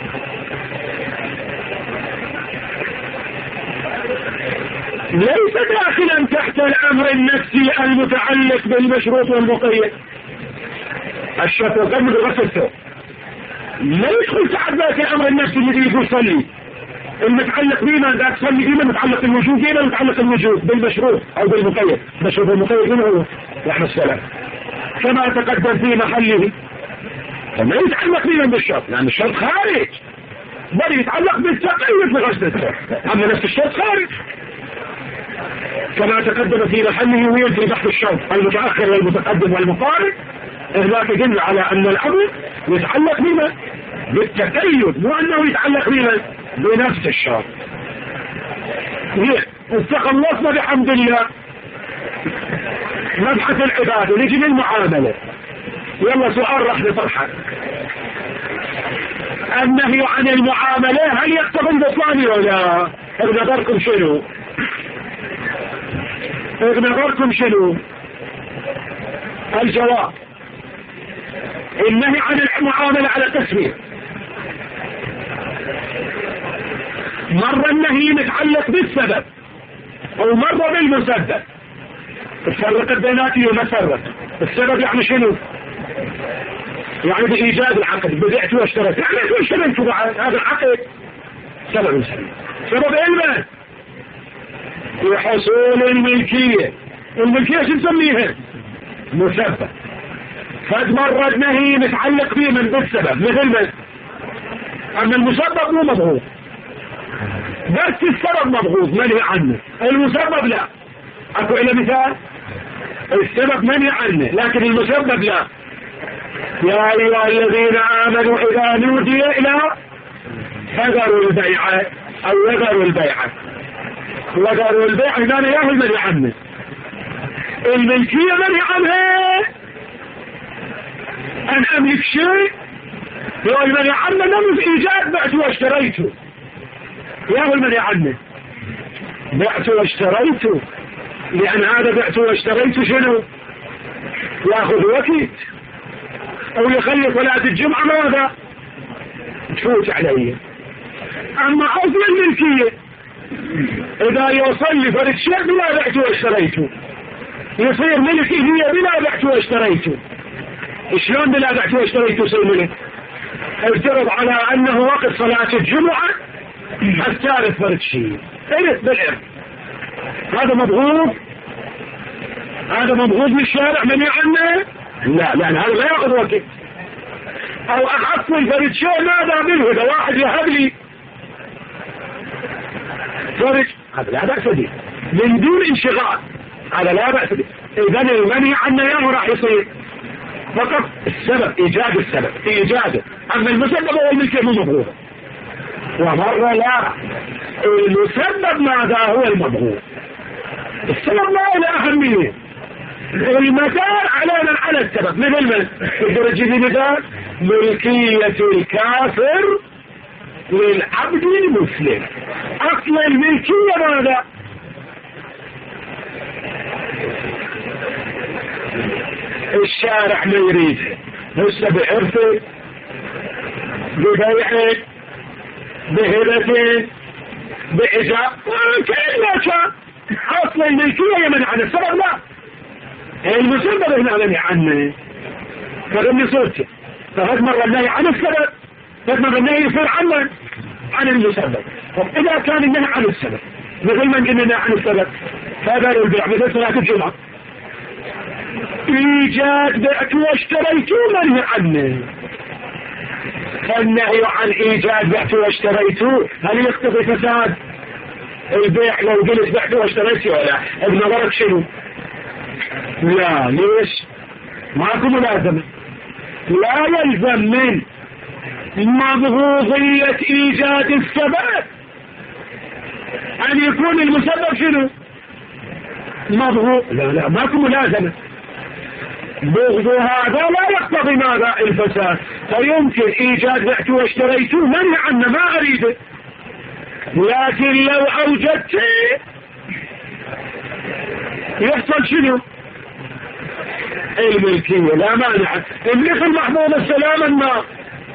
Speaker 1: ليس داخلا تحت الأمر النفسي المتعلق بالمشروط والمقيد. الشرط والقيد مثل غسل الثوب لا يدخل تحت ذاك الأمر النفسي الذي يقول صلي. المتعلق بما ذاك صلي بما متعلق الوجوب، بما متعلق الوجوب بالمشروط أو بالمقيد. المشروط والمقيد من هو؟ نحن السلام كما تقدم في محله. فما يتعلق بما بالشرط، لأن الشرط خارج، بل يتعلق بالتقيد بغسل الثوب. أما نفس الشرط خارج كما تقدم في محله وينفي بحث الشرط المتأخر والمتقدم والمقارب. هناك دل على أن الأمر يتعلق بما بالتقيد، مو أنه يتعلق بما بنفس الشرط. استخلصنا بحمد الله نبحث العبادة، نجي للمعاملة. يلا سؤال راح نطرحه. النهي عن المعاملة هل يقتضي البطلان ولا؟ بنظركم شنو؟ الجواب النهي عن المعاملة على قسمين. مرة النهي متعلق بالسبب ومرة بالمسبب. الفرق بيناتي ومسرق. السبب يعني شنو؟ يعني بإيجاد العقد، بدأت واشتريت، يعني واشتريت بعد هذا العقد سبب سبب علما. لحصول الملكية. الملكية شو نسميها؟ مسبب. قد مرت نهي متعلق فيه من بالسبب مثل ما أما المسبب مو مضغوط، بس السبب مضغوط منهي عنه، المسبب لا. أكو إلى مثال؟ السبب منهي عنه لكن المسبب لا. يا أيها الذين آمنوا إذا نودي إلى فذروا البيع أو يذروا البيع، وذروا البيع إذا ياهو المنهي عنه. الملكية منهي عنها أن أملك شيء، يا المنهي عنه نمز إيجاد بعت واشتريته، يا المنهي عنه بعت واشتريته، لأن هذا بعت واشتريته شنو؟ يأخذ وقت أو يخلي صلاة الجمعة ماذا؟ تفوت علي. أما أصل الملكية إذا يوصل لي فرد شيء بلا بعت واشتريته يصير ملكي هي بلا بعت واشتريته. شلون بلا بعت واشتريته يصير ملك؟ افترض على أنه وقت صلاة الجمعة الثالث فرد شيء إرث بالإرث، هذا مضغوط، هذا مضغوط من الشارع مني عنه؟ لا، لأن هذا لا يأخذ وقت. أو أحصل فرد شيء ماذا منه؟ إذا واحد يهب لي فرد، هذا لا بأس به من دون انشغال، هذا لا بأس به. إذن المنهي عنه يوم راح يصير فقط السبب، إيجاد السبب إيجاده، أما المسبب هو الملكية مو مضغوطة. ومرة لا، المسبب ماذا هو المضغوط، السبب ما له أهمية. المثال علينا على السبب مثل من الدرجة دي مثال ملكية الكافر للعبد المسلم. أصل الملكية ماذا؟ الشارع ما يريد هسه بعرفه ببيعه بهبته بإجاب كأنه كان. أصل الملكية يمنع عن السبب لا، المسبب هنا منع عنه. فغني صورته فهذا مرة النهي عن السبب، فهذا مرة النهي يصير عنه عن المسبب. إذا كان النهي عن السبب مثل ما قلنا عن السبب فذروا البيع مثل صلاة الجمعة، إيجاد بعت واشتريته منهي عنه. فالنهي عن إيجاد بعت واشتريته هل يقتضي فساد البيع لو قلت بعت واشتريته ولا بنظرك شنو؟ لا، ليش؟ ماكو ملازمة. لا يلزم من مضغوطية إيجاد السبب أن يكون المسبب شنو؟ مضغوط. لا ماكو ملازمة. بغض هذا لا يقتضي ماذا؟ الفساد. فيمكن إيجاد بعت واشتريته منع عنه ما أريده، لكن لو أوجدت يحصل شنو؟ الملكية لا مانع. مثل محمود السلام النار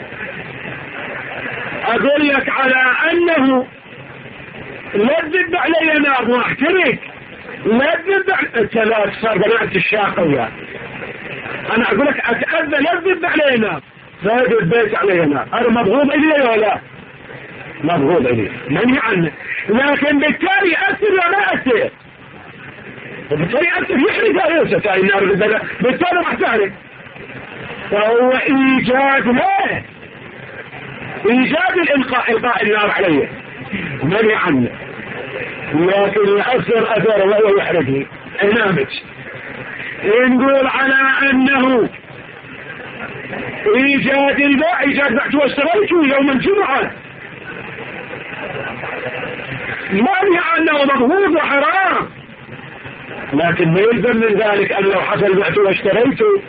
Speaker 1: أقول لك على أنه لا تذب علي نار واحترق، لا تذب الثلاث صار بنات الشاقية. أنا أقول لك أتأذى لا تذب علي نار، زاد البيت علي نار، أنا مضغوط إليه ولا مضغوط إليه منهي عنه. لكن بالتالي أثر ولا أثر، وبالتالي أثر يحرق يوسف هاي النار بالتالي راح تحرق. فهو إيجاد لا، إيجاد إلقاء النار عليه منهي عنه، لكن يأثر أثر وهو يحرقه النامج. نقول على أنه إيجاد البيع إيجاد بعت واشتريته يوم الجمعة مانع أنه مضغوط وحرام، لكن ما يلزم من ذلك أن لو حصل بعت واشتريته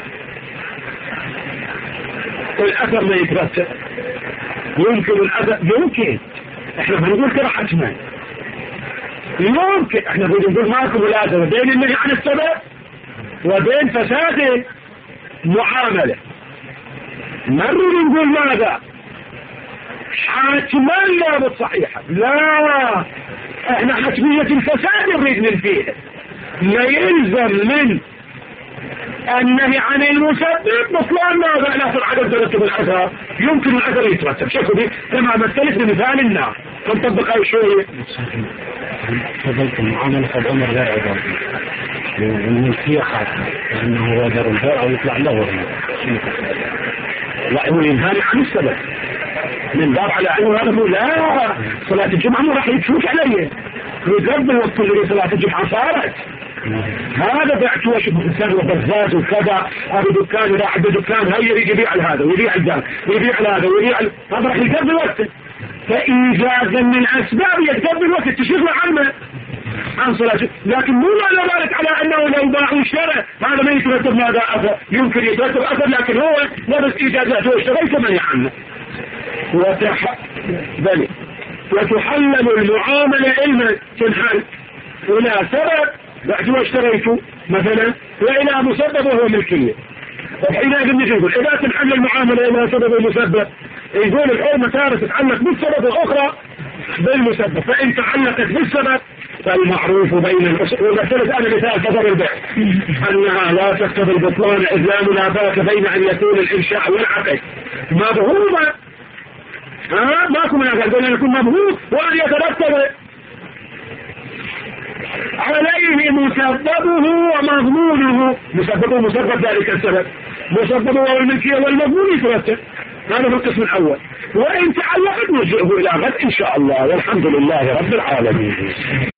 Speaker 1: الأثر ما يترتب. يمكن الأثر، يمكن احنا بنقول كده حتما يمكن، احنا بنقول ماكو ملازمة بين النهي عن السبب وبين فساد معاملة. ما نريد نقول ماذا؟ حتما لا صحيحة، لا احنا حتمية الفساد نريد ننفيها. لا يلزم من النهي عن المسبب بطلان ماذا؟ لا في عدم ترتب الأثر، يمكن الأثر يترتب. شوفوا دي كما مثلت بمثال النار، نطبق أي شوية
Speaker 2: فضلت المعاملة قد عمر غير عبارة الملكية خاصة لأنه هو دار البيع أو يطلع له
Speaker 1: لا هو ينهاني عن السبب من باب على أنه هذا لا صلاة الجمعة ما راح يتفوت علي يقبل وقت اللي صلاة الجمعة صارت هذا بعت وش بإنسان وبزاز وكذا هذا دكان إذا عبد دكان هيا يجي يبيع هذا ويبيع هذا ويبيع هذا ويبيع هذا راح يقبل وقته فإيجازا من أسباب يتقبل وقت تشغل عنه عن صلاة لكن مو معنى ذلك على أنه لو باع واشترى هذا ما يترتب ماذا أثر يمكن يترتب أثر لكن هو لبس إيجازاته واشترى كمن عنه وتحلل المعاملة علما تنحل إلى سبب بعد ما اشتريته مثلا وإلى مسبب وهو ملكية وحينئذ نقول إذا تنحل المعاملة إلى سبب ومسبب يقول الحرمة تارة تتعلق بالسبب الأخرى بالمسبب فإن تعلقت بالسبب فالمعروف بين الأصول مثلت أنا مثال كذب البيع أنها لا تقتضي البطلان إذ لا منافاة بين أن يكون الإنشاء والعقد مبهومة ماكو منافاة بين أن يكون مبهوم وأن يترتب عليه مسببه ومضمونه مسببه مسبب ذلك السبب مسببه والملكية والمضمون يترتب هذا في القسم الأول وإن تعلقت نرجعه إلى غد إن شاء الله والحمد لله رب العالمين